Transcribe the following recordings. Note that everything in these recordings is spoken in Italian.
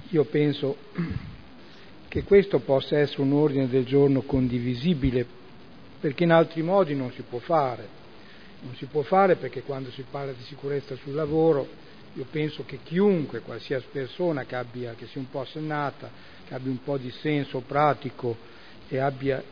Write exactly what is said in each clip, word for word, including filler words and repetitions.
io penso che questo possa essere un ordine del giorno condivisibile, perché in altri modi non si può fare. Non si può fare perché quando si parla di sicurezza sul lavoro, io penso che chiunque, qualsiasi persona che abbia, che sia un po' sennata, che abbia un po' di senso pratico e abbia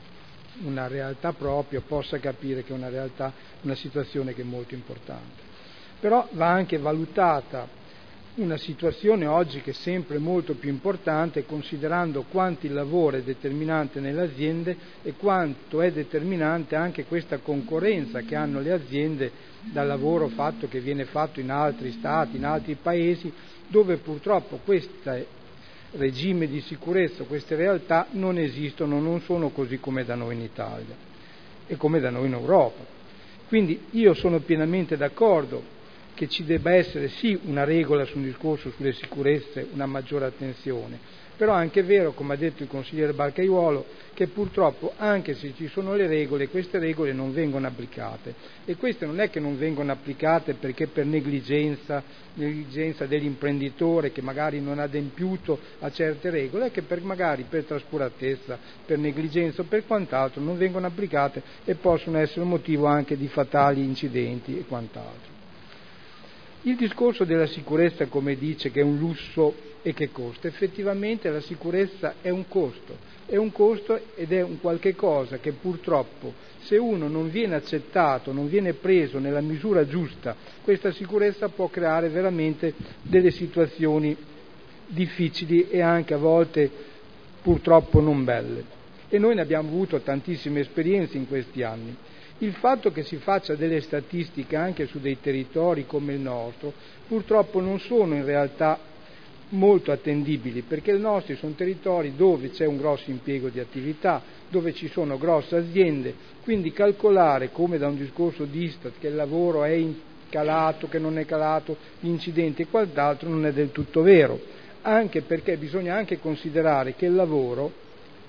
una realtà propria, possa capire che è una realtà, una situazione che è molto importante. Però va anche valutata una situazione oggi che è sempre molto più importante, considerando quanto il lavoro è determinante nelle aziende e quanto è determinante anche questa concorrenza che hanno le aziende dal lavoro fatto che viene fatto in altri stati, in altri paesi, dove purtroppo questo regime di sicurezza, queste realtà non esistono, non sono così come da noi in Italia e come da noi in Europa. Quindi io sono pienamente d'accordo che ci debba essere sì una regola sul discorso sulle sicurezze, una maggiore attenzione, però è anche vero, come ha detto il consigliere Barcaiuolo, che purtroppo anche se ci sono le regole, queste regole non vengono applicate, e queste non è che non vengono applicate perché per negligenza, negligenza dell'imprenditore che magari non ha adempiuto a certe regole, è che per, magari per trascuratezza, per negligenza o per quant'altro non vengono applicate e possono essere motivo anche di fatali incidenti e quant'altro. Il discorso della sicurezza, come dice, che è un lusso e che costa, effettivamente la sicurezza è un costo, è un costo ed è un qualche cosa che purtroppo se uno non viene accettato, non viene preso nella misura giusta, questa sicurezza può creare veramente delle situazioni difficili e anche a volte purtroppo non belle. E noi ne abbiamo avuto tantissime esperienze in questi anni. Il fatto che si faccia delle statistiche anche su dei territori come il nostro, purtroppo non sono in realtà molto attendibili, perché i nostri sono territori dove c'è un grosso impiego di attività, dove ci sono grosse aziende, quindi calcolare, come da un discorso di Istat, che il lavoro è calato, che non è calato, gli incidenti e quant'altro, non è del tutto vero, anche perché bisogna anche considerare che il lavoro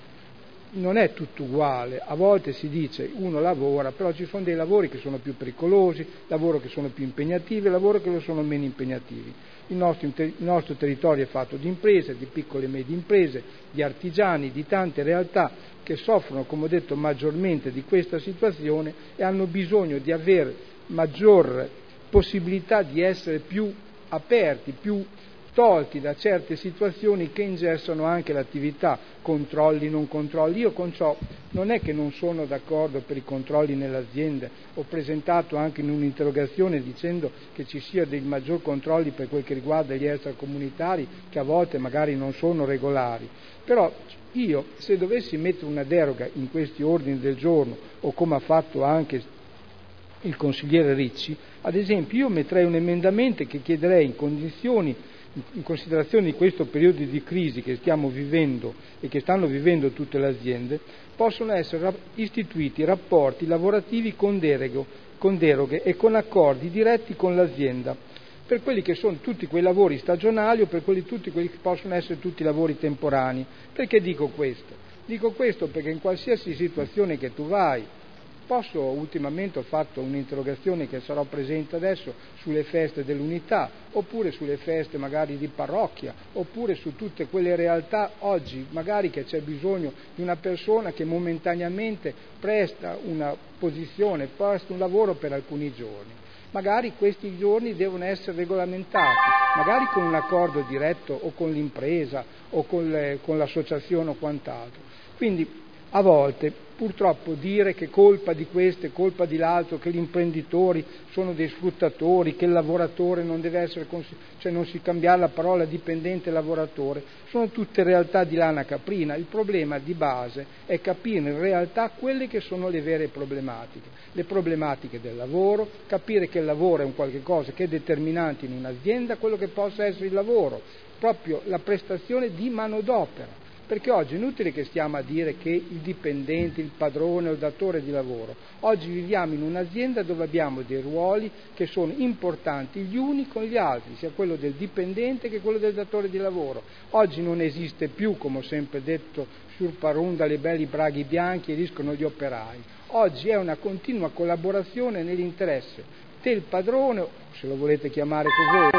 non è tutto uguale. A volte si dice uno lavora, però ci sono dei lavori che sono più pericolosi, lavori che sono più impegnativi, lavori che sono meno impegnativi. Il nostro, il nostro territorio è fatto di imprese, di piccole e medie imprese, di artigiani, di tante realtà che soffrono, come ho detto, maggiormente di questa situazione e hanno bisogno di avere maggior possibilità di essere più aperti, più tolti da certe situazioni che ingessano anche l'attività, controlli, non controlli. Io con ciò non è che non sono d'accordo per i controlli nelle aziende, ho presentato anche in un'interrogazione dicendo che ci sia dei maggior controlli per quel che riguarda gli extracomunitari che a volte magari non sono regolari, però io se dovessi mettere una deroga in questi ordini del giorno o come ha fatto anche il consigliere Ricci, ad esempio io metterei un emendamento che chiederei in condizioni in considerazione di questo periodo di crisi che stiamo vivendo e che stanno vivendo tutte le aziende, possono essere istituiti rapporti lavorativi con, derego, con deroghe e con accordi diretti con l'azienda per quelli che sono tutti quei lavori stagionali o per quelli, tutti quelli che possono essere tutti lavori temporanei. Perché dico questo? Dico questo perché in qualsiasi situazione che tu vai, Posso, ultimamente ho fatto un'interrogazione che sarò presente adesso sulle feste dell'unità, oppure sulle feste magari di parrocchia, oppure su tutte quelle realtà oggi magari che c'è bisogno di una persona che momentaneamente presta una posizione, presta un lavoro per alcuni giorni. Magari questi giorni devono essere regolamentati, magari con un accordo diretto o con l'impresa o con, le, con l'associazione o quant'altro. Quindi a volte purtroppo dire che colpa di questo è colpa di l'altro, che gli imprenditori sono dei sfruttatori, che il lavoratore non deve essere, cioè non si cambiare la parola dipendente e lavoratore, sono tutte realtà di lana caprina. Il problema di base è capire in realtà quelle che sono le vere problematiche, le problematiche del lavoro, capire che il lavoro è un qualche cosa che è determinante in un'azienda, quello che possa essere il lavoro, proprio la prestazione di manodopera. Perché oggi è inutile che stiamo a dire che il dipendente, il padrone o il datore di lavoro. Oggi viviamo in un'azienda dove abbiamo dei ruoli che sono importanti gli uni con gli altri, sia quello del dipendente che quello del datore di lavoro. Oggi non esiste più, come ho sempre detto, sur parunda le belli braghi bianchi e riscono gli operai. Oggi è una continua collaborazione nell'interesse del padrone, se lo volete chiamare così,